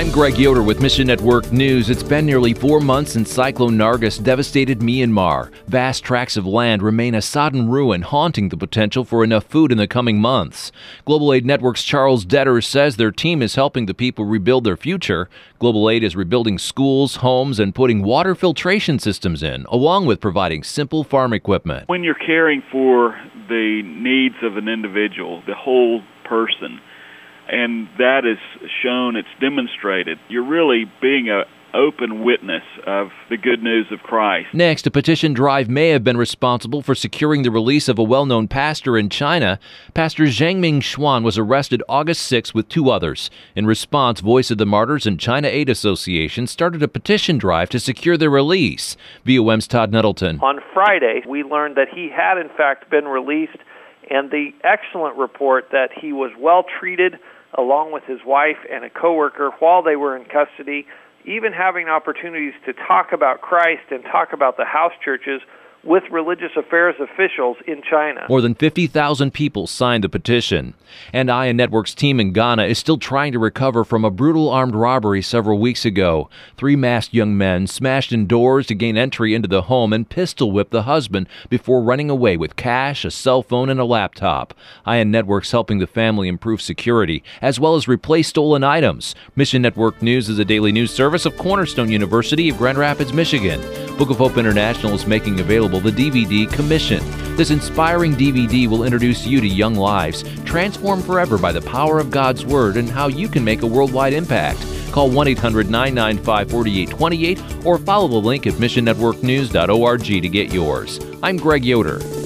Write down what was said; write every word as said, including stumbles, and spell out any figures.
I'm Greg Yoder with Mission Network News. It's been nearly four months since Cyclone Nargis devastated Myanmar. Vast tracts of land remain a sodden ruin, haunting the potential for enough food in the coming months. Global Aid Network's Charles Detter says their team is helping the people rebuild their future. Global Aid is rebuilding schools, homes, and putting water filtration systems in, along with providing simple farm equipment. When you're caring for the needs of an individual, the whole person, and that is shown, it's demonstrated, you're really being an open witness of the good news of Christ. Next, a petition drive may have been responsible for securing the release of a well-known pastor in China. Pastor Zhangming Xuan was arrested August sixth with two others. In response, Voice of the Martyrs and China Aid Association started a petition drive to secure their release. V O M's Todd Nettleton. On Friday, we learned that he had in fact been released, and the excellent report that he was well treated along with his wife and a coworker while they were in custody, even having opportunities to talk about Christ and talk about the house churches with religious affairs officials in China. More than fifty thousand people signed the petition. And I A N Network's team in Ghana is still trying to recover from a brutal armed robbery several weeks ago. Three masked young men smashed in doors to gain entry into the home and pistol whipped the husband before running away with cash, a cell phone, and a laptop. I A N Network's helping the family improve security, as well as replace stolen items. Mission Network News is a daily news service of Cornerstone University of Grand Rapids, Michigan. Book of Hope International is making available the D V D Commission. This inspiring D V D will introduce you to young lives, transformed forever by the power of God's Word, and how you can make a worldwide impact. Call one eight hundred nine nine five four eight two eight or follow the link at mission network news dot org to get yours. I'm Greg Yoder.